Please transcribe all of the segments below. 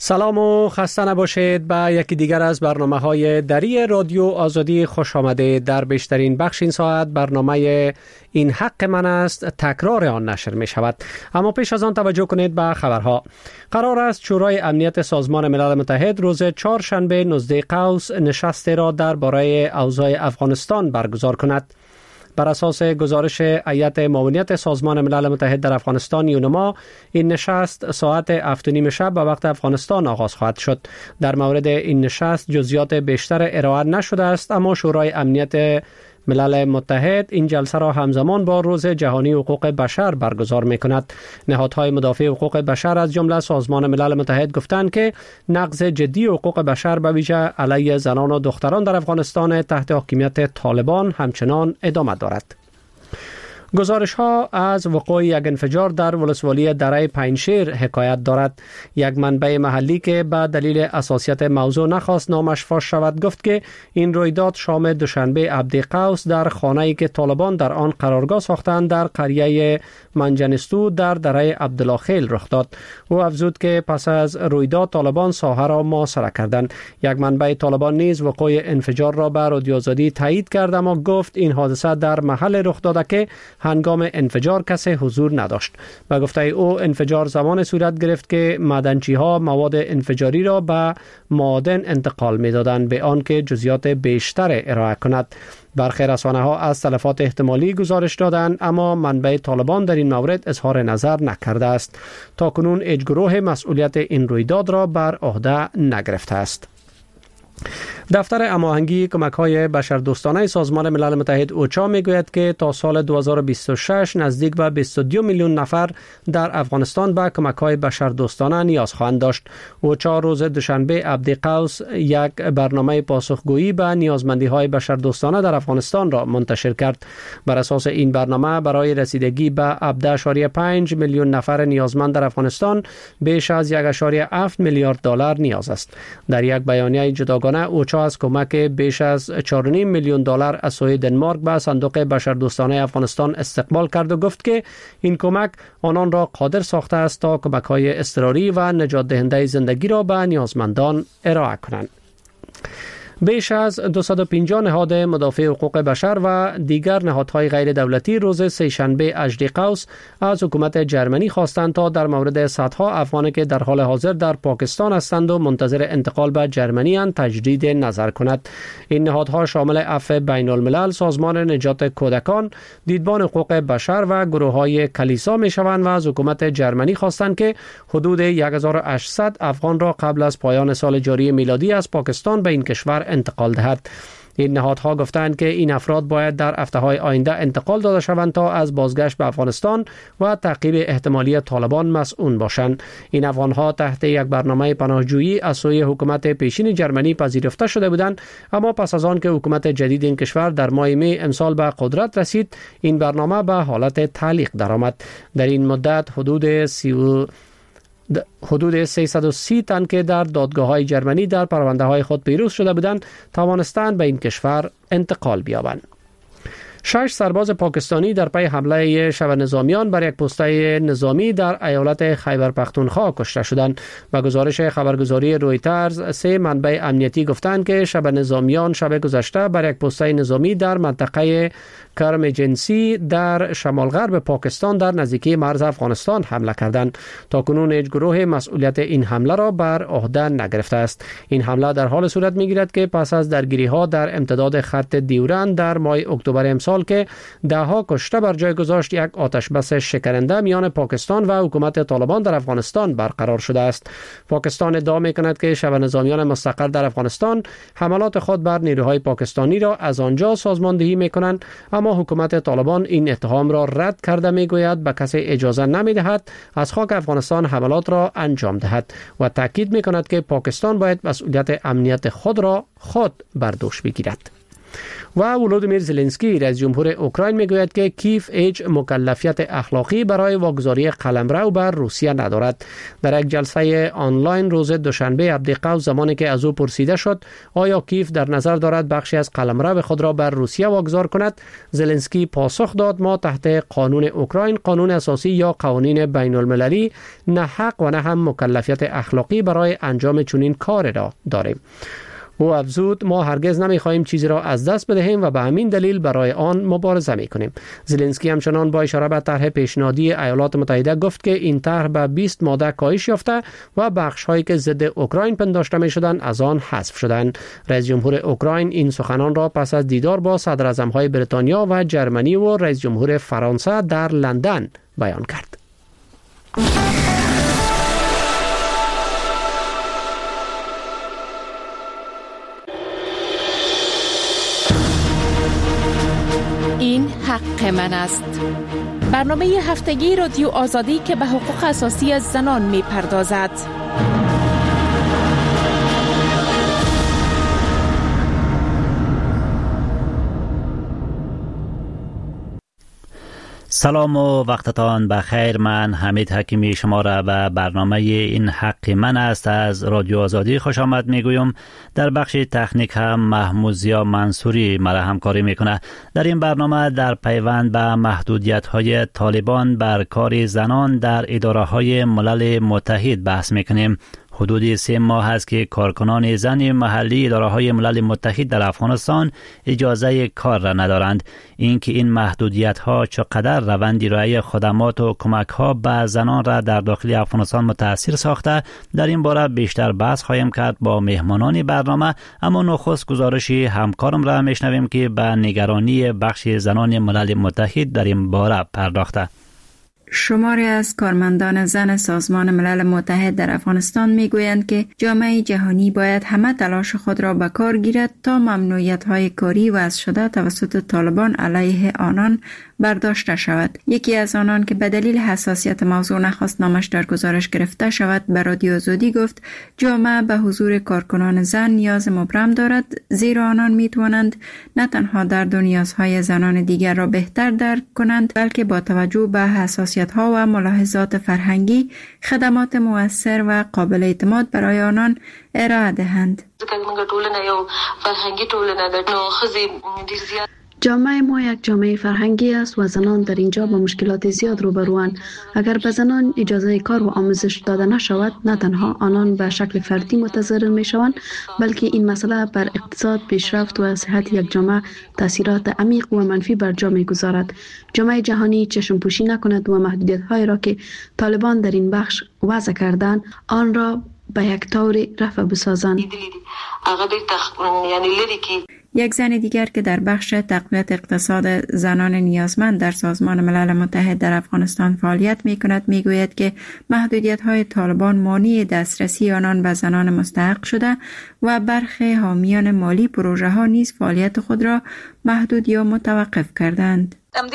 سلام و خسته نباشید. به یکی دیگر از برنامه‌های دری رادیو آزادی خوش آمده. در بیشترین بخش این ساعت برنامه این حق من است تکرار آن نشر می شود. اما پیش از آن توجه کنید به خبرها. قرار است شورای امنیت سازمان ملل متحد روز چهارشنبه 19 قوس نشستی را درباره اوضاع افغانستان برگزار کند. بر اساس گزارش هیئت معاونیت سازمان ملل متحد در افغانستان یونما، این نشست ساعت 7:30 شب به وقت افغانستان آغاز خواهد شد. در مورد این نشست جزئیات بیشتر ارائه نشده است، اما شورای امنیت ملل متحد این جلسه را همزمان با روز جهانی حقوق بشر برگزار می کند. نهادهای مدافع حقوق بشر از جمله سازمان ملل متحد گفتند که نقض جدی حقوق بشر به ویژه علیه زنان و دختران در افغانستان تحت حاکمیت طالبان همچنان ادامه دارد. گزارش ها از وقوع یک انفجار در ولسوالی دره پنجشیر حکایت دارد. یک منبع محلی که به دلیل حساسیت موضوع نخواست نامش فاش شود گفت که این رویداد شام دوشنبه عبدی قوس در خانه‌ای که طالبان در آن قرارگاه ساختند در قریه منجنستو در دره عبدالله خیل رخ داد. او افزود که پس از رویداد طالبان ساحه را محاصره کردند. یک منبع طالبان نیز وقوع انفجار را به رادیو آزادی تایید کرد، اما گفت این حادثه در محل رخ داده که هنگام انفجار کسی حضور نداشت. به گفته او انفجار زمان صورت گرفت که معدنچی ها مواد انفجاری را به معادن انتقال می دادند به آنکه جزئیات بیشتر ارائه کند. برخی رسانه ها از تلفات احتمالی گزارش دادند، اما منبع طالبان در این مورد اظهار نظر نکرده است. تاکنون هیچ گروه مسئولیت این رویداد را بر عهده نگرفته است. دفتر هماهنگی کمک‌های بشردوستانه سازمان ملل متحد اوچا میگوید که تا سال 2026 نزدیک به 22 میلیون نفر در افغانستان به کمک‌های بشردوستانه نیاز خواهند داشت. اوچا روز دوشنبه عبدی قوس یک برنامه پاسخگویی به نیازمندی‌های بشردوستانه در افغانستان را منتشر کرد. بر اساس این برنامه برای رسیدگی به 17.5 میلیون نفر نیازمند در افغانستان بیش از 1.7 میلیارد دلار نیاز است. در یک بیانیه جداگانه اوچا از کمک بیش از 4.5 میلیون دلار از سوی دنمارک به صندوق بشردوستانه افغانستان استقبال کرد و گفت که این کمک آنان را قادر ساخته است تا کمک‌های اضطراری و نجات دهنده زندگی را به نیازمندان ارائه کنند. بیش از 250 نهاد مدافع حقوق بشر و دیگر نهادهای غیر دولتی روز سه‌شنبه 18 قوس از حکومت جرمنی خواستند تا در مورد صدها افغانی که در حال حاضر در پاکستان هستند و منتظر انتقال به جرمنی اند تجدید نظر کند. این نهادها شامل عفو بین الملل، سازمان نجات کودکان، دیدبان حقوق بشر و گروه‌های کلیسا می‌شوند و از حکومت جرمنی خواستند که حدود 1800 افغان را قبل از پایان سال جاری میلادی از پاکستان به این کشور انتقال دهد. این نهادها گفتند که این افراد باید در هفته‌های آینده انتقال داده شوند تا از بازگشت به افغانستان و تعقیب احتمالی طالبان مسئول باشند. این افغانها تحت یک برنامه پناهجویی از سوی حکومت پیشین جرمنی پذیرفته شده بودند، اما پس از آن که حکومت جدید این کشور در ماه می امسال به قدرت رسید، این برنامه به حالت تعلیق درآمد. در این مدت حدود 330 تن که در دادگاه‌های جرمنی در پرونده‌های خود پیروز شده بودند توانستند به این کشور انتقال بیابند. 6 سرباز پاکستانی در پی حمله شب نظامیان بر یک پسته نظامی در ایالت خیبر پختونخوا کشته شدند. و گزارش خبرگزاری رویترز 3 منبع امنیتی گفتند که شب نظامیان شب گذشته بر یک پسته نظامی در منطقه کرم جنسی در شمال غرب پاکستان در نزدیکی مرز افغانستان حمله کردند. تاکنون هیچ گروه مسئولیت این حمله را بر عهده نگرفته است. این حمله در حال صورت می‌گیرد که پس از درگیری‌ها در امتداد خط دیورند در ماه اکتبر امسال که ده‌ها کشته بر جای گذاشت، یک آتش بس شکننده میان پاکستان و حکومت طالبان در افغانستان برقرار شده است. پاکستان ادعا می‌کند که شب نظامیان مستقر در افغانستان حملات خود بر نیروهای پاکستانی را از آنجا سازماندهی می‌کنند، اما حکومت طالبان این اتهام را رد کرده میگوید به کسی اجازه نمیدهد از خاک افغانستان حملات را انجام دهد و تاکید میکند که پاکستان باید مسئولیت امنیت خود را خود بر دوش بگیرد. و ولودیمیر زلنسکی رئیس جمهور اوکراین میگوید که کیف هیچ مکلفیت اخلاقی برای واگذاری قلمرو بر روسیه ندارد. در یک جلسه آنلاین روز دوشنبه ابدیقو زمانی که از او پرسیده شد آیا کیف در نظر دارد بخشی از قلمرو خود را بر روسیه واگذار کند، زلنسکی پاسخ داد ما تحت قانون اوکراین، قانون اساسی یا قوانین بین المللی نه حق و نه هم مکلفیت اخلاقی برای انجام چنین کار را داریم. او افزود ما هرگز نمی‌خواهیم چیزی را از دست بدهیم و به همین دلیل برای آن مبارزه می‌کنیم. زلنسکی همچنان با اشاره به طرح پیشنهادی ایالات متحده گفت که این طرح به 20 ماده کاهش یافته و بخش‌هایی که ضد اوکراین پنداشته می‌شدند از آن حذف شدند. رئیس جمهور اوکراین این سخنان را پس از دیدار با صدراعظم‌های بریتانیا و جرمنی و رئیس جمهور فرانسه در لندن بیان کرد. این حق من است. برنامه هفتگی رادیو آزادی که به حقوق اساسی زنان می پردازد. سلام و وقتتان بخیر. من حمید حکیمی شما را به برنامه این حق من است از رادیو آزادی خوش آمد میگویم. در بخش تکنیک هم محمود ضیا منصوری مرا همکاری میکنه. در این برنامه در پیوند به محدودیت های طالبان بر کار زنان در اداره های ملل متحد بحث میکنیم. حدود 3 ماه است که کارکنان زن محلی اداره‌های ملل متحد در افغانستان اجازه کار را ندارند. اینکه این محدودیت‌ها چقدر روند ارائه خدمات و کمک‌ها به زنان را در داخل افغانستان متاثر ساخته، در این باره بیشتر بحث خواهیم کرد با مهمانان برنامه. اما نخست گزارش همکارم را میشنویم که به نگرانی بخش زنان ملل متحد در این باره پرداخته. شماری از کارمندان زن سازمان ملل متحد در افغانستان میگویند که جامعه جهانی باید همه تلاش خود را به کار گیرد تا ممنوعیت‌های کاری وضع شده توسط طالبان علیه آنان برداشته شود. یکی از آنان که به دلیل حساسیت موضوع نخواست نامش در گزارش گرفته شود به رادیو آزادی گفت جامعه به حضور کارکنان زن نیاز مبرم دارد، زیرا آنان میتوانند نه تنها درد و نیازهای زنان دیگر را بهتر درک کنند بلکه با توجه به حساسیت‌ها و ملاحظات فرهنگی خدمات مؤثر و قابل اعتماد برای آنان ارائه دهند. جامعه ما یک جامعه فرهنگی است و زنان در اینجا با مشکلات زیاد روبروند. اگر به زنان اجازه کار و آموزش داده نشود، نه تنها آنان به شکل فردی متضرر می شوند، بلکه این مسئله بر اقتصاد، پیشرفت و صحت یک جامعه تاثیرات عمیق و منفی بر جا می گذارد. جامعه جهانی چشم پوشی نکند و محدودیت های را که طالبان در این بخش وضع کردند آن را به یک طور رفع بسازند. یک زن دیگر که در بخش تقویت اقتصاد زنان نیازمند در سازمان ملل متحد در افغانستان فعالیت می کند می گوید که محدودیت های طالبان مانع دسترسی آنان به زنان مستحق شده و برخی حامیان مالی پروژه ها نیز فعالیت خود را محدود یا متوقف کردند.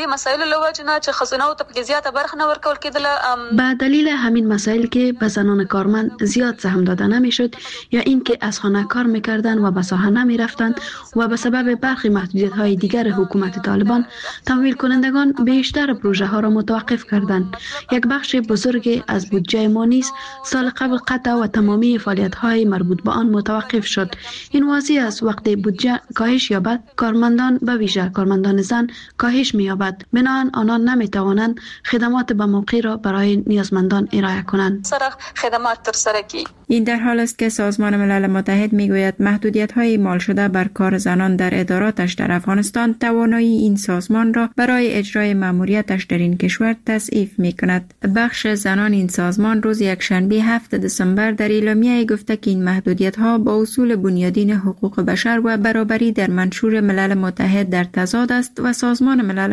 به دلیل همین مسائل که به زنان کارمند زیاد سهم داده نمیشد یا اینکه از خانه کار میکردند و به ساحه نمی رفتند و به سبب برخی محدودیت های دیگر حکومت طالبان تمویل کنندگان بیشتر پروژه ها را متوقف کردند. یک بخش بزرگ از بودجه ما نیز سال قبل قطع و تمامی فعالیت های مربوط به آن متوقف شد. این واضح است وقتی بودجه کاهش یابد کارمندان به ویژه کارمندان زن کاهش می‌یابد. بنابراین آنان نمی‌توانند خدمات به موقع را برای نیازمندان ارائه کنند. این در حال است که سازمان ملل متحد میگوید محدودیت‌های اعمال شده بر کار زنان در اداراتش در افغانستان توانایی این سازمان را برای اجرای مأموریتش در این کشور تضعیف می‌کند. بخش زنان این سازمان روز یکشنبه 7 دسامبر در اعلامیه گفته که این محدودیت‌ها با اصول بنیادین حقوق بشر و برابری در منشور ملل متحد در تضاد است و سازمان ملل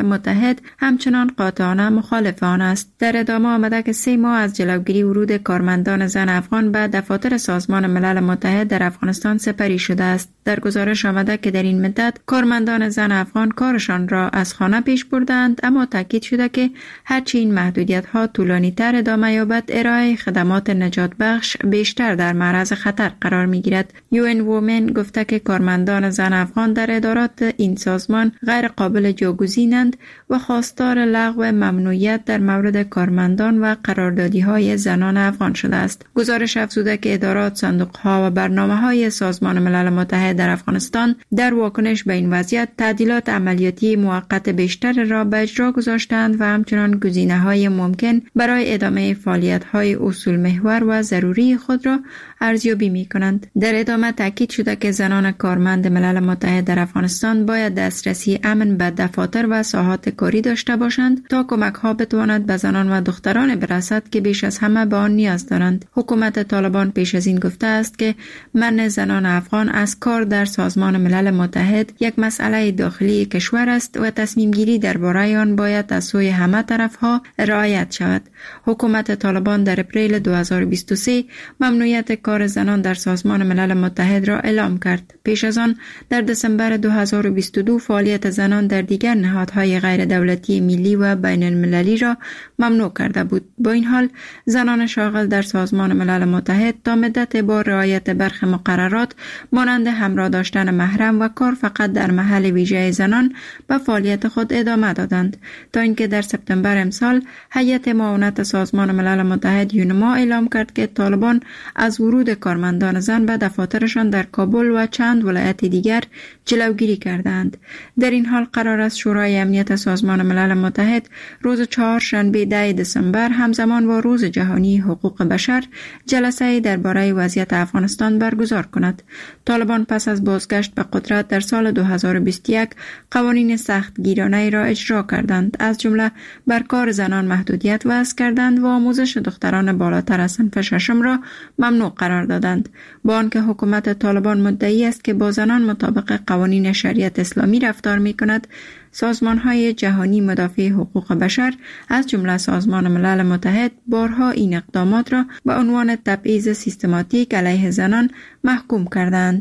متحد همچنان قاطعانه مخالف آن است. در ادامه آمده که 3 ماه از جلوگیری ورود کارمندان زن افغان به دفاتر سازمان ملل متحد در افغانستان سپری شده است. در گزارش آمده که در این مدت کارمندان زن افغان کارشان را از خانه پیش بردند، اما تاکید شده که هرچی این محدودیت‌ها طولانی‌تر ادامه یابد، ارائه خدمات نجات بخش بیشتر در معرض خطر قرار می‌گیرد. UN Women گفته که کارمندان زن افغان در ادارات این سازمان غیر قابل جایگزینند و خواستار لغو ممنوعیت در مورد کارمندان و قراردادی‌های زنان افغان شده است. گزارش افزوده که ادارات، صندوق‌ها و برنامه‌های سازمان ملل متحد در افغانستان در واکنش به این وضعیت تعدیلات عملیاتی موقت بیشتر را به اجرا گذاشتند و همچنان گزینه‌های ممکن برای ادامه فعالیت‌های اصول محور و ضروری خود را ارزیابی می‌کنند. در ادامه تاکید شده که زنان کارمند ملل متحد در افغانستان باید دسترسی امن به دفاتر و ساحات کاری داشته باشند تا کمک‌ها بتواند به زنان و دختران برسد که بیش از همه به آن نیاز دارند. حکومت طالبان پیش از این گفته است که منع زنان افغان از کار در سازمان ملل متحد یک مسئله داخلی کشور است و تصمیم گیری درباره آن باید از سوی همه طرف‌ها رعایت شود. حکومت طالبان در اپریل 2023 ممنوعیت کار زنان در سازمان ملل متحد را اعلام کرد. پیش از آن در دسامبر 2022 فعالیت زنان در دیگر نهادهای غیر دولتی ملی و بین المللی را ممنوع کرده بود. با این حال زنان شاغل در سازمان ملل متحد تا مدت با رعایت برخی مقررات مانند همراه داشتن محرم و کار فقط در محل ویژه زنان به فعالیت خود ادامه دادند تا اینکه در سپتامبر امسال هیئت معاونت سازمان ملل متحد یونما اعلام کرد که طالبان از ورود کارمندان زن به دفاترشان در کابل و چند ولایت دیگر جلوگیری کردند. در این حال قرار است شورای امنیت سازمان ملل متحد روز 4 شنبه 10 دسامبر همزمان با روز جهانی حقوق بشر جلسه درباره وضعیت افغانستان برگزار کند. طالبان پس از بازگشت به قدرت در سال 2021 قوانین سخت گیرانه را اجرا کردند، از جمله بر کار زنان محدودیت وضع کردند و آموزش دختران بالاتر از صنف ششم را ممنوع قرار دادند. با آنکه حکومت طالبان مدعی است که با زنان مطابق قوانین شریعت اسلامی رفتار می‌کند، سازمان‌های جهانی مدافع حقوق بشر از جمله سازمان ملل متحد بارها این اقدامات را به عنوان تبعیض سیستماتیک علیه زنان محکوم کردند.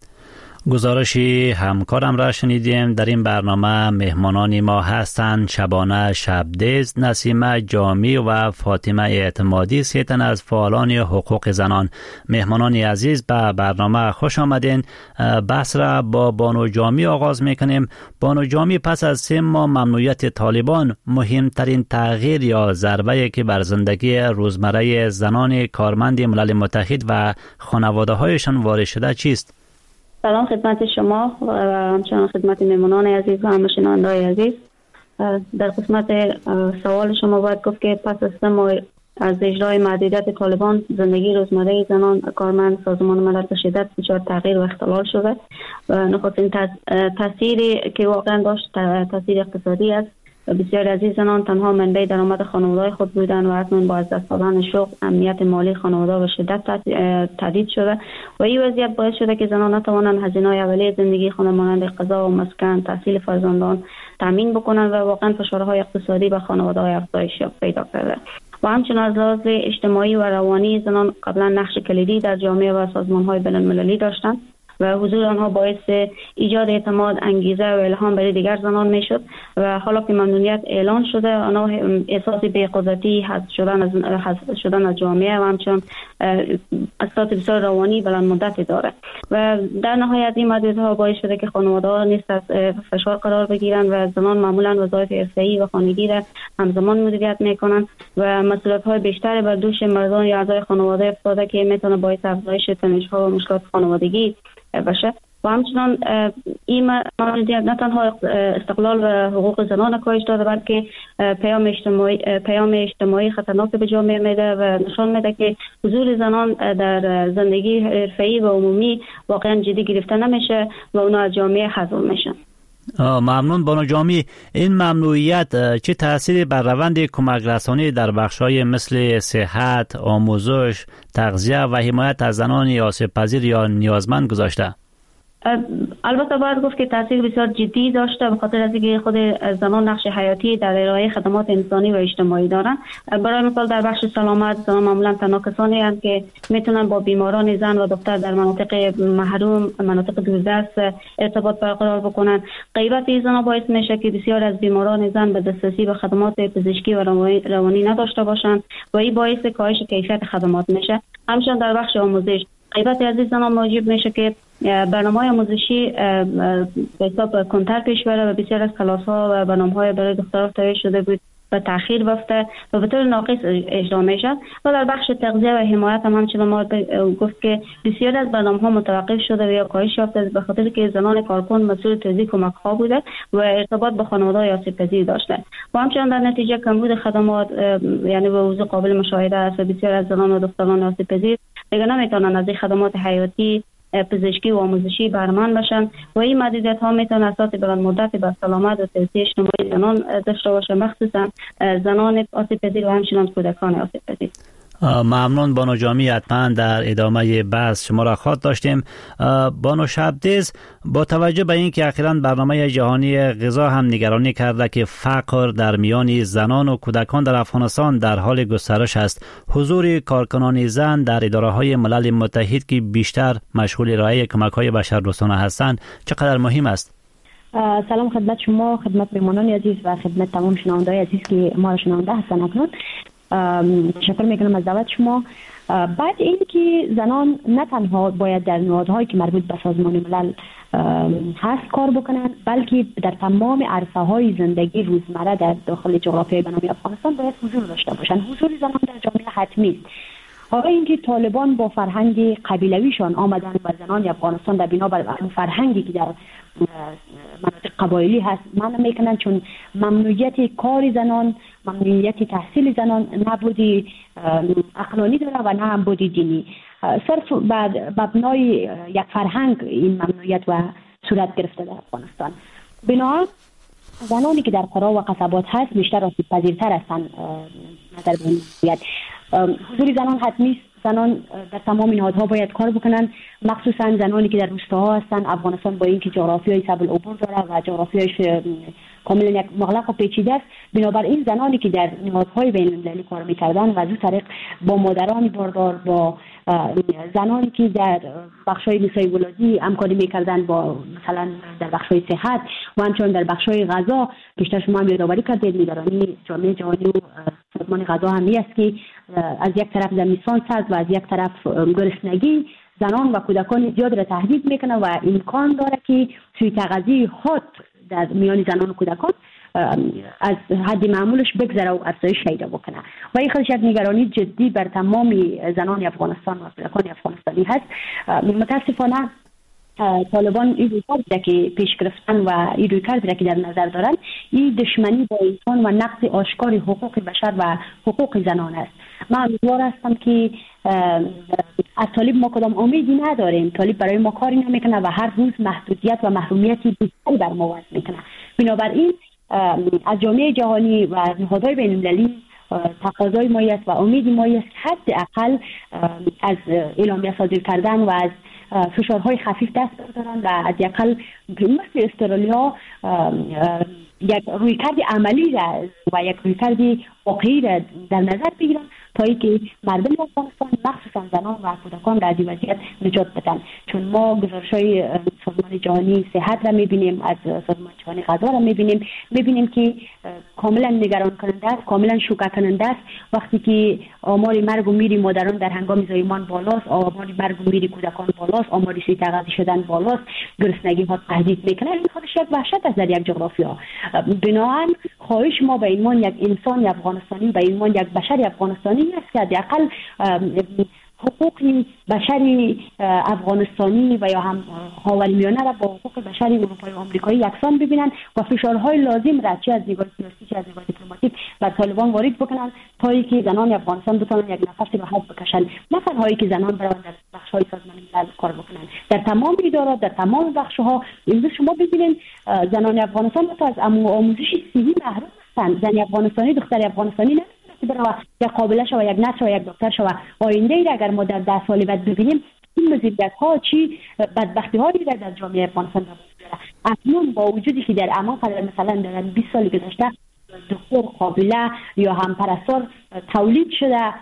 گزارشی همکارم را شنیدیم. در این برنامه مهمانان ما هستند شبانه شبدیز، نسیمه جامی و فاطمه اعتمادی، 3 تن از فعالان حقوق زنان. مهمانان عزیز به برنامه خوش آمدین. بحث را با بانو جامی آغاز میکنیم. بانو جامی، پس از 3 ماه ممنوعیت طالبان، مهمترین تغییر یا ضربه که بر زندگی روزمره زنان کارمند ملل متحد و خانواده هایشان وارد شده چیست؟ سلام خدمت شما و همچنان خدمت مهمانان عزیز و همشنونده‌های عزیز. در قسمت سوال شما باید گفت که پس از 3 ماه از اجرای محدودیت طالبان زندگی روزمره زنان کارمند سازمان ملل به شدت دچار تغییر و اختلال شده و نخستین تاثیری که واقعا داشت تاثیر اقتصادی است. بسیار از این زنان تنها منبع درآمد خانواده خود بودند و اکنون با از دست دادن شغل امنیت مالی خانواده به شدت تهدید شده و این وضعیت باعث شده که زنان نتوانند هزینه‌های اولیه زندگی خود مانند غذا و مسکن، تحصیل فرزندان تامین بکنند و واقعا فشارهای اقتصادی به خانواده‌های افزایش پیدا کرده. و همچنین از لحاظ اجتماعی و روانی زنان قبلا نقش کلیدی در جامعه و سازمان‌های بین‌المللی داشتند و حضور آنها باعث ایجاد اعتماد، انگیزه و الهام برای دیگر زنان میشد و حالا که ممنوعیت اعلان شده آنها احساس بی‌قدرتی، حذف شدن از جامعه و همچنین اثرات بسیار روانی بلند مدتی داره و در نهایت این محدودیت‌ها باعث شده که خانواده‌ها نیز از فشار قرار بگیرند و زنان معمولا وظایف حرفه‌ای و خانگی را همزمان مدیریت میکنند و مسئولیت‌های بیشتری بر دوش مردان یا اعضای خانواده افتاده که میتونه باعث افزایش تنش‌ها و مشکلات خانوادگی باشه. و همچنان این محدودیت نه تنها استقلال و حقوق زنان کاهش داده بلکه پیام اجتماعی خطرناک به جامعه میده و نشان میده که حضور زنان در زندگی حرفه‌ای و عمومی واقعا جدی گرفته نمیشه و اونا از جامعه حذف میشن. ممنون بانو جامی. این ممنوعیت چه تأثیری بر روند کمک رسانی در بخش‌های مثل صحت، آموزش، تغذیه و حمایت از زنان آسیب پذیر یا نیازمند گذاشته؟ البته باید گفت که تاثیر بسیار جدی داشته، به خاطر از اینکه خود زنان نقش حیاتی در ارائه خدمات انسانی و اجتماعی دارند. برای مثال در بخش سلامت زنان معمولا تنها کسانی هستند که میتونن با بیماران زن و دختر در مناطق محروم، مناطق دوردست ارتباط برقرار بکنن. غیبت این زنان باعث میشه که بسیار از بیماران زن به دسترسی به خدمات پزشکی و روانی نداشته باشند و این باعث کاهش کیفیت خدمات میشه. همچنین در بخش آموزش غیبت از زنان موجب میشه که برنامه‌های آموزشی به حساب کنتر پیش بره و بسیار از کلاس‌ها و برنامه‌های برای دختران تهیه شده بود و تأخیر بافته و به طور ناقص اجرا میشد. و در بخش تغذیه و حمایت هم همچنین ما گفت که بسیار از برنامه‌ها متوقف شده و یا کاهش یافته به خاطر که زنان کارکن مسئول توزیع کمک‌ها بوده و ارتباط با خانواده‌های آسیب‌پذیر داشته و همچنین در نتیجه کمبود خدمات یعنی به وضوح قابل مشاهده است و بسیار از زنان و دختران آسیب‌پذیر دیگر نمیتونن از این خدمات حیاتی پزشکی و آموزشی بهره‌مند باشن و این محدودیت‌ها میتونه اساس بلند مدت بر سلامت و توسعه اجتماعی زنان داشته باشه، مخصوصا زنان آسیب‌پذیر و همچنین کودکان آسیب‌پذیر. ممنون بانو جامی. حتما در ادامه بحث شما را خواهد داشتیم. بانو شبدیز، با توجه به اینکه اخیراً برنامه جهانی غذا هم نگرانی کرده که فقر در میان زنان و کودکان در افغانستان در حال گسترش است، حضور کارکنان زن در اداره‌های ملل متحد که بیشتر مشغول ارائه کمک‌های بشردوستانه هستند چقدر مهم است؟ سلام خدمت شما، خدمت مهمانان عزیز و خدمت تمام شنونده‌های عزیز که ما را شنونده هستند. اکنون تشکر میکنم از دعوت شما. بعد این که زنان نه تنها باید در نهادهایی که مربوط به سازمان ملل هست کار بکنن، بلکه در تمام عرصه‌های زندگی روزمره در داخل جغرافیای بنام افغانستان باید حضور داشته باشند. حضور زنان در جامعه حتمی است. حالا اینکه طالبان با فرهنگ قبیلویشان آمدن و زنان افغانستان در بنا بر فرهنگی که در مناطق قبایلی هست منع میکنن، چون ممنوعیت کار زنان، ممنوعیت تحصیل زنان نه بودی عقلانی داره و نه هم بودی دینی. صرف بعد مبنای یک فرهنگ این ممنوعیت و صورت گرفته در افغانستان. بنابراین زنانی که در قرا و قصبات هست بیشتر آسیب پذیرتر هستند نظر به این. حضور زنان حتمی است. زنان در تمام نهادها باید کار بکنن، مخصوصا زنانی که در روستاها هستند. افغانستان با اینکه جغرافیای صعب العبور داره و جغرافیایش کاملا یک مغلق و پیچیده است، بنابراین زنانی که در نهادهای بین المللی کار میکردن و از اون طریق با مادران باردار، با زنانی که در بخش‌های نسای ولادی همکاری میکردن، با مثلا در بخش‌های صحت و همچنین در بخش‌های غذا، بیشتر شما هم یادآوری کردید نگرانی جامعه جهانی و سازمان غذا هم است که از یک طرف زمستان سرد و از یک طرف گرسنگی زنان و کودکان زیاد را تهدید میکنه و امکان داره که سوء تغذیه حاد در میان زنان و کودکان از حد معمولش بگذره و افزایش پیدا بکنه و این خودش یک نگرانی جدی بر تمام زنان افغانستان و کودکان افغانستانی هست. متاسفانه طالبان این رویکردی که پیش گرفتن و این رویکردی که در نظر دارن این دشمنی با انسان و نقض آشکار حقوق بشر و حقوق زنان است. من امیدوار هستم که از طالب ما کدام امیدی نداریم. طالب برای ما کاری نمیکنه و هر روز محدودیت و محرومیتی بیشتری بر ما وضع میکنه. بنابراین از جامعه جهانی و نهادهای بین المللی تقاضای ما است و امید ما است حداقل از اعلامیه صادر کردن و از فشارهای خفیف دست بردارن و حداقل مثل استرالیا یک رویکرد عملی و یک رویکرد واقعی را در نظر بگیرن تا اینکه مردم افغانستان مخصوصا زنان و کودکان را از این وضعیت نجات بدن. چون ما گزارش‌های سازمان جهانی صحت را می‌بینیم، از سازمان جهانی غذا را می‌بینیم که کاملا نگران کننده است، کاملا شوکه کننده است وقتی که آمار مرگ و میر مادران در هنگام زایمان بالاست، آمار مرگ و میر کودکان بالاست، آمار سوء تغذیه شدن بالاست، گرسنگی ها تهدید میکنه. این خودش یک وحشت است در یک جغرافیا. بنابراین خواهش ما به عنوان یک انسان افغانستانی، به عنوان یک بشر افغانستانی است که حداقل حقوق بشری افغانستانی و یا هم خاورمیانه را با حقوق بشری اروپایی و آمریکایی یکسان ببینن و فشارهای لازم را چه از نگاه سیاسی چه از نگاه دیپلماتیک بر طالبان وارد بکنن تا اینکه زنان افغانستان بتوانند یک نفس راحت بکشن، نه تنها که زنان بروند در بخش‌های سازمان ملل کار بکنن. در تمام ادارات، در تمام بخش‌ها امروز شما ببینید زنان افغانستان از آموزش صحی محروم هستند. زن افغانستانی، دختر افغانستانی نه برای یک قابله شو، یک نرس و یک دکتر شو. آینده ای را اگر ما در 10 سال بعد ببینیم این مزیت ها چی بدبختی هایی در جامعه افغانستان داره. اکنون با وجودی که در امان مثلا در 20 سال گذشته دکتر قابله یا هم پرستار تولید شده،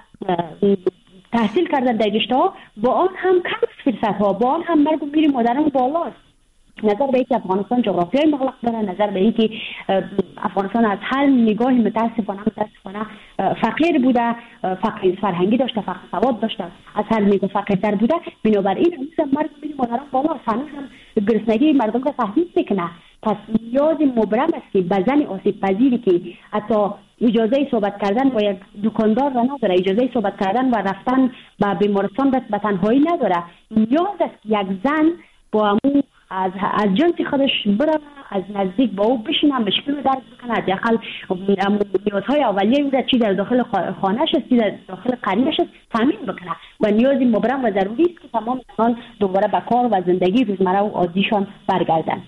تحصیل کردن در رشته ها، با آن هم کم فرصت ها، با آن هم مرگ و میر مادران بالاست. نظر به اینکه افغانستان جغرافیای مغلق داره، نظر به اینکه افغانستان از هر نگاه متاسفانه فقیر بوده، فقر فرهنگی داشته، فقر سواد داشته، از هر نگاه فقیرتر بوده، بنابراین هنوز مرگ و میر مادران بالاست، هنوز هم گرسنگی مردم را تهدید میکنه. پس نیاز مبرم است که به زن آسیب پذیری که حتی اجازه صحبت کردن با یک دکاندار را نداره، اجازه صحبت کردن و رفتن به بیمارستان به تنهایی نداره، نیاز است یک زن با همون از جنس خودش بره، از نزدیک با او بشینه، مشکل رو درک بکنه، حداقل نیازهای اولیه او را چی در داخل خانه‌اش است، چی در داخل قریبش است تامین بکنه و نیازی مبرم و ضروری است که تمام انسان دوباره به کار و زندگی روزمره و عادیشان برگردن.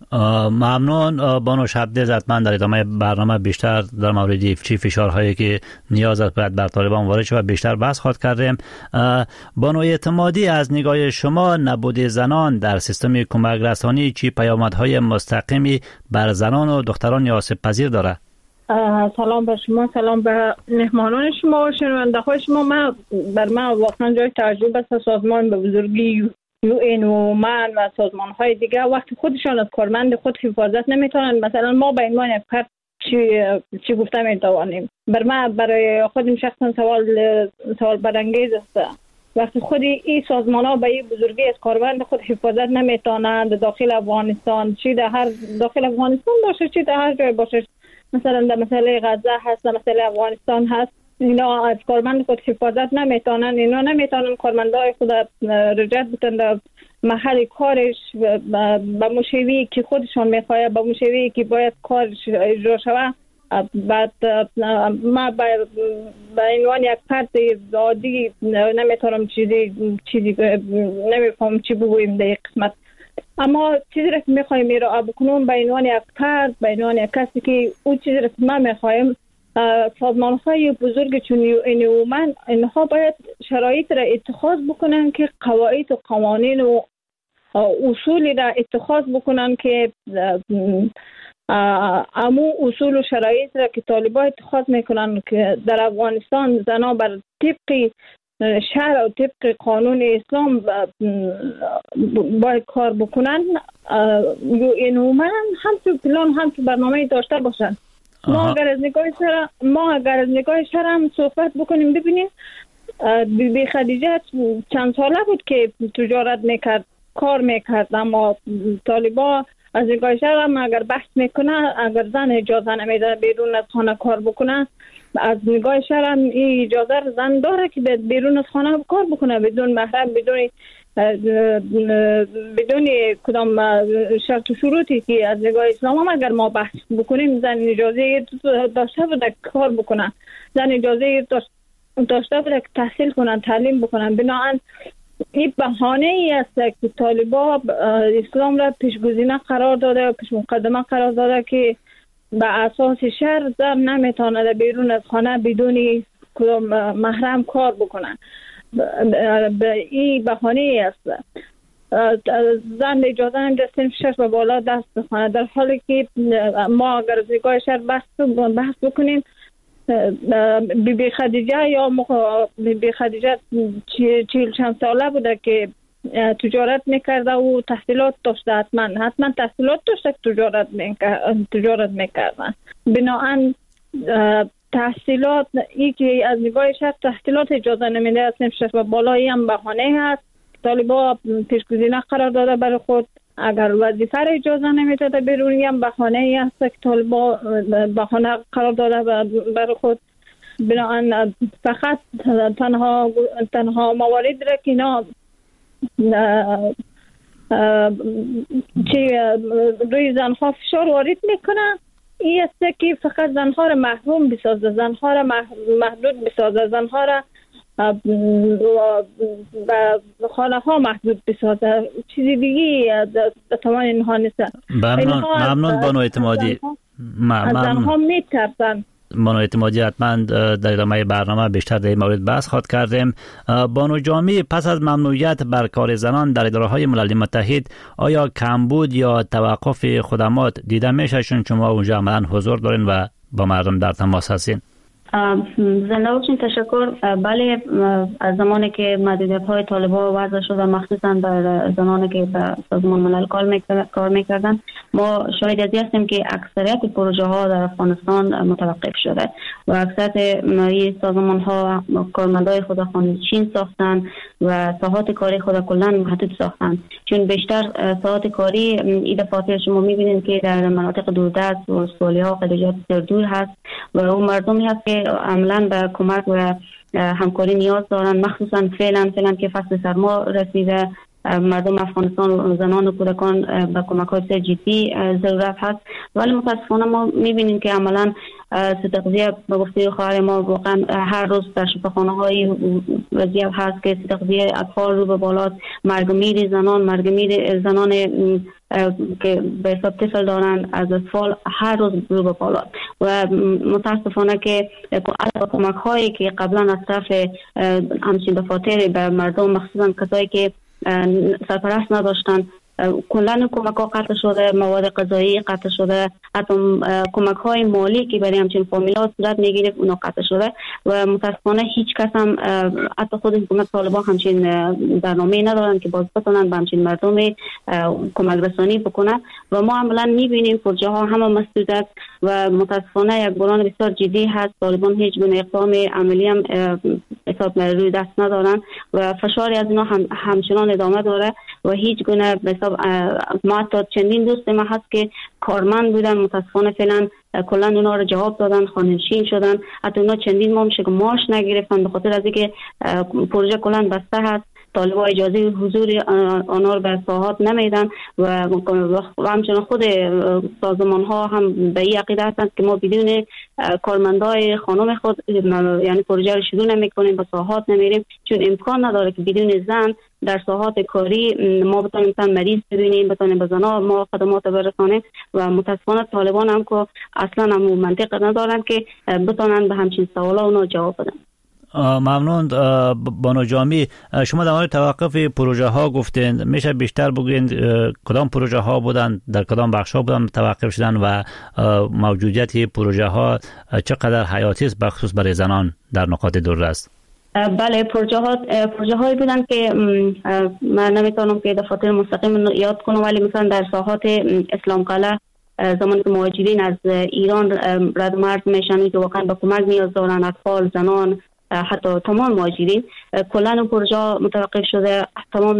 ممنون بانو شبدیز. حتما در ادامه برنامه بیشتر در مورد چی فشارهایی که نیاز است باید بر طالبان وارد شود بیشتر بحث خواهد کردیم. بانو اعتمادی، از نگاه شما نبود زنان در سیستم کمک رسانی چی پیامدهای مستقیمی بر زنان و دختران آسیب پذیر داره؟ سلام بر شما، سلام به مهمانان شما و شنونده های شما. بر من واقعا جای تعجب است سازمان به بزرگی UN و من و سازمان های دیگه وقتی خودشان از کارمند خود حفاظت نمیتونن. مثلا ما به عنوان فرد چی گفته میتوانیم؟ برای خودم شخصا سوال برانگیز است. وقتی خود این سازمان ها به این بزرگی از کارمند خود حفاظت نمیتونند داخل افغانستان، چی در هر داخل افغانستان باشه چی در هر جای باشه، مثلا در مسئله غزه هست، در مسئله افغانستان هست، اینا از کارمند خود حفاظت نمیتونن، اینا نمیتونن کارمندای خود رجعت بتن در محل کارش به مشوی که خودشان میخواه، به مشوی که باید کارش اجرا شود. بعد ما به عنوان یک فرد عادی نمیتونم چیزی نمیفهم چی بگویم در این قسمت. اما چیزی را که میخوایم ایرا بکنم به عنوان یک فرد، به عنوان یک کسی که اون چیزی را که ما میخوایم، سازمان های بزرگ چون UN و من اینها باید شرایط را اتخاذ بکنن که قواعد و قوانین و اصولی را اتخاذ بکنن که امو اصول و شرایط را که طالبان اتخاذ میکنن که در افغانستان زنا بر طبق شرع و طبق قانون اسلام باید کار بکنن. UN و من هم تو پلان هم تو برنامه داشته باشن. ما اگر از نگاه شرم صحبت بکنیم ببینیم بی خدیجه چند ساله بود که تجارت میکرد، کار میکرد، اما طالبا از نگاه شرم اگر بحث میکنه، اگر زن اجازه نمیده بیرون از خانه کار بکنه، از نگاه شرم این اجازه زن داره که بیرون از خانه کار بکنه بدون محرم، بدون کدام شرط و شروطی که از نگاه اسلام هم اگر ما بحث بکنیم زن اجازه داشته بوده کار بکنن، زن اجازه داشته بوده که تحصیل کنن، تعلیم بکنن. بنابراین این بهانه ای است که طالبان اسلام را پیشگزینه قرار داده و پیش مقدمه قرار داده که به اساس شرع زن نمیتونه بیرون از خانه بدون کدام محرم کار بکنن. به این بهانه ای است زن اجازه نمیده سن 6 و بالا دست بخونه، در حالی که ما اگر از نگاه شرع بحث بکنیم بی خدیجه یا بی خدیجه 40 چند ساله بوده که تجارت میکرده و تحصیلات داشته، حتما تحصیلات داشته که تجارت میکردن. بنابراین تحصیلات ای که از نگاه شرع تحصیلات اجازه نمیده از سن 6 و بالایی هم بهانه هست. طالبان پیشگزینه قرار داده برای خود، اگر وظیفه را اجازه نمیده بیرونی هم بهانه ای هست که طالبان بهانه قرار داده برای خود. بنابراین فقط تنها مواردی را که اینا روی زنها فشار وارد میکنن این است که فقط زنها را محروم بسازه، زنها را محدود بسازه، زنها را به خانه ها محدود بسازه، چیزی دیگه تمام اینها نیست. ممنون بانو اعتمادی. زنها میترسن. بانو اعتمادی حتما در ادامه برنامه بیشتر در این مورد بحث خواهد کردیم. بانو جامی، پس از ممنوعیت بر کار زنان در اداره‌های ملل متحد آیا کمبود یا توقف خدمات دیده میشه؟ چون شما اونجا عملاً حضور دارین و با مردم در تماس هستین. زنده باشین. تشکر. بله، از زمانی که محدودیت‌های طالبان وضع شد و مخصوصا بر زنانی که به سازمان ملل کار میکردن، ما شاهد از هستیم که اکثریت پروژه ها در افغانستان متوقف شده و اکثریت سازمان ها کارمندای خود خانه‌نشین ساختن و ساحات کاری خود کلا محدود ساختن، چون بیشتر ساحات کاری این دفعه شما میبینید که در مناطق دوردست و استرالیا و قلیجات دور هست و اون مردمی هست که عملاً به کمک و همکاری نیاز دارن، مخصوصا فعلا که فصل سرما رسیده. مردم افغانستان و زنان و کودکان به کمک‌های بسیار جدی ضرورت هست، ولی متاسفانه ما می‌بینیم که عملاً تغذیه به گفته خواهر ما واقعا هر روز در شفاخانه‌های وضعیت هست که تغذیه اطفال رو به بالا، مرگ و میر زنان که به حساب طفل دارن از اطفال هر روز رو به بالا و متاسفانه که کمک‌هایی که قبلا از طرف همچین دفاتر به مردم مخصوصا کسایی که سرپرست نداشتن کلان کمک ها قطع شده، مواد غذایی قطع شده، حتی کمک های مالی که برای همچین فامیل‌ها صورت میگیره اونا قطع شده و متاسفانه هیچ کس هم حتی خود حکومت طالبان همچین برنامه ندارن که باز بتونن به همچین مردم کمک رسانی بکنن و ما عملا میبینیم پروژه ها همه مسدود است و متاسفانه یک بحران بسیار جدی هست. طالبان هیچ گونه اقدام عملی هم حساب روی دست ندارن و فشاری از اینا همچنان ادامه داره و هیچ گونه ما تا چندین دوست ما هست که کارمند بودن، متاسفانه فعلا کلا اونا رو جواب دادن، خانه‌نشین شدن، حتی اونا چندین ماه میشه که معاش نگرفتن به خاطر از اینکه پروژه کلا بسته هست. طالبان اجازه حضور آنها رو به ساحات نمیدن و همچنان خود سازمان ها هم به این عقیده هستند که ما بدون کارمندای خانم خود یعنی پروژه رو شروع نمیکنیم، به ساحات نمیریم، چون امکان نداره که بدون زن در ساحات کاری ما بتونیم مریض ببینیم، بتونیم به زنها ما خدمات برسانیم و متاسفانه طالبان هم که اصلا هم منطق ندارن که بتونن به همچین سوالا اونا جواب بدن. ممنون بانو جامی. شما در مورد توقف پروژه ها گفتین، میشه بیشتر بگوین کدام پروژه ها بودن، در کدام بخش ها بودن توقف شدن و موجودیت پروژه ها چقدر حیاتی است بخصوص برای زنان در نقاط دوردست؟ بله، پروژه هایی بودن که من نمیتونم که دفاتر مستقیم یاد کنم، ولی مثلا در ساحات اسلام قلعه زمانی که مهاجرین از ایران رد مرز میشن که واقعا به کمک نیاز دارن، اطفال، زنان، حتی تمام مهاجرین، کلا پروژه متوقف شده. تمام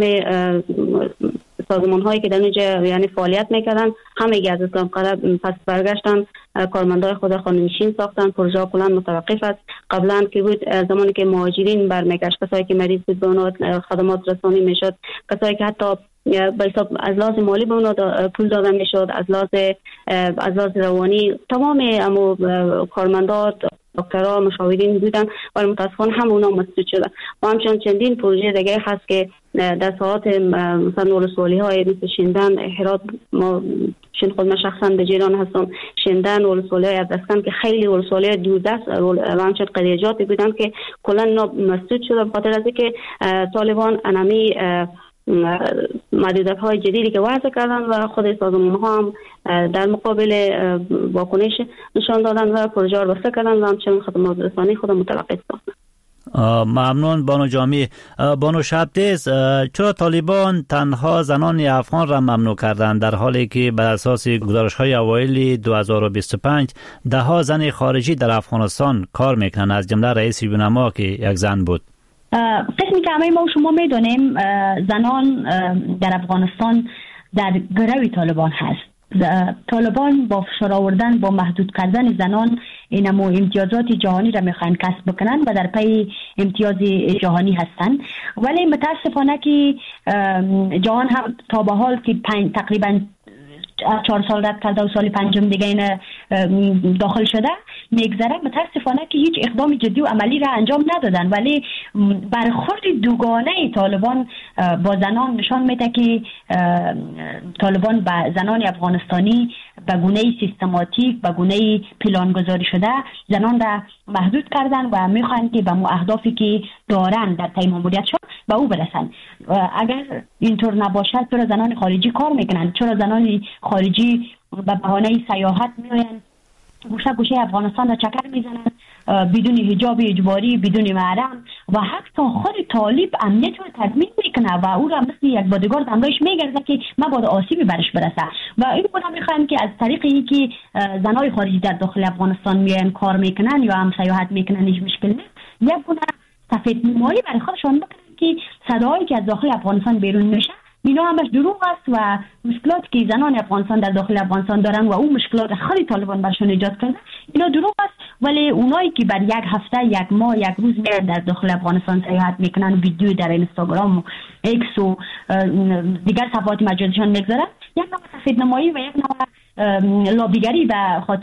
سازمان هایی که در اونجا یعنی فعالیت میکردن همه از اسلام قلعه پس برگشتن، کارمندای خود خانه‌نشین ساختن، پروژه کلا متوقف است. قبلا که بود زمانی که مهاجرین برمیگشت، کسایی که مریض بود به اونها خدمات رسانی میشد، کسایی که حتی به حساب از لحاظ مالی به اونها پول دادن میشد، از لحاظ روانی تمام کارمندان، دکترها، مشاورین بودن ولی متاسفانه هم اونا مسدود شده و همچنین چندین پروژه دیگه هست که در ساعات مثلا ولسوالی های مثل شندن، هرات، ما خود من شخصا به جیران هستم، شندن، ولسوالی های اردسکن که خیلی ولسوالی دوردست و همچنین قریجاتی بودن که کلا اینا مسدود شده به خاطر از اینکه طالبان انمی محدودیت های جدیدی که وضع کردن و خود سازمان ها هم در مقابل واکنش نشان دادن و پروژه رو بسته کردن و همچنین خدمات رسانی خود متوقف ساختن. ممنون بانو جامی. بانو شبتیز، چرا طالبان تنها زنان افغان را ممنوع کردند در حالی که بر اساس گزارش‌های اوایل 2025 ده‌ها زن خارجی در افغانستان کار میکنند، از جمله رئیس یونما که یک زن بود؟ قسمی که همه ما و شما میدونیم زنان در افغانستان در گروه طالبان هست. طالبان با فشار آوردن، با محدود کردن زنان اینمو امتیازات جهانی را میخوان کسب بکنن و در پی امتیاز جهانی هستن، ولی متاسفانه که جهان هم تا به حال که تقریبا 4 سال رد کرده و سال 5 دیگه این داخل شده میگذره. متاسفانه که هیچ اقدام جدی و عملی را انجام ندادن، ولی برخورد دوگانه طالبان با زنان نشان میده که طالبان با زنان افغانستانی به گونه سیستماتیک به گونه پلانگذاری شده زنان را محدود کردن و میخوان که به اهدافی که دارن در طی ماموریتشون به او برسن. اگر اینطور نباشد چرا زنان خارجی کار میکنن؟ چرا زنان خارجی به بهانه سیاحت میآیند گوشه گوشه افغانستان را چکر میزنن بدون حجاب اجباری، بدون محرم، و حتی خود طالب امنیت رو تضمین میکنه و او را مثل یک بادیگارد همراهش میگرده که مبادا آسیبی برش برسه. و این بودم میخوایم که از طریق اینکه زنای خارجی در داخل افغانستان میان کار میکنن یا هم سیاحت میکنن هیچ مشکل نیست، یک گونه سفید نمایی برای خودشان بکنن که صدایی که از داخل افغانستان بیرون میشه اینا همش دروغ است و مشکلات که زنان افغانستان در داخل افغانستان دارن و اون مشکلات خیلی طالبان برشون ایجاد کرده اینا دروغ است. ولی اونایی که بر یک هفته، یک ماه، یک روز میرن در داخل افغانستان سیاحت میکنن، ویدیو در اینستاگرام و ایکس و دیگر صفحات مجازیشان میگذارن، یک نوع سفید نمایی و یک نوع لابیگری به خاطر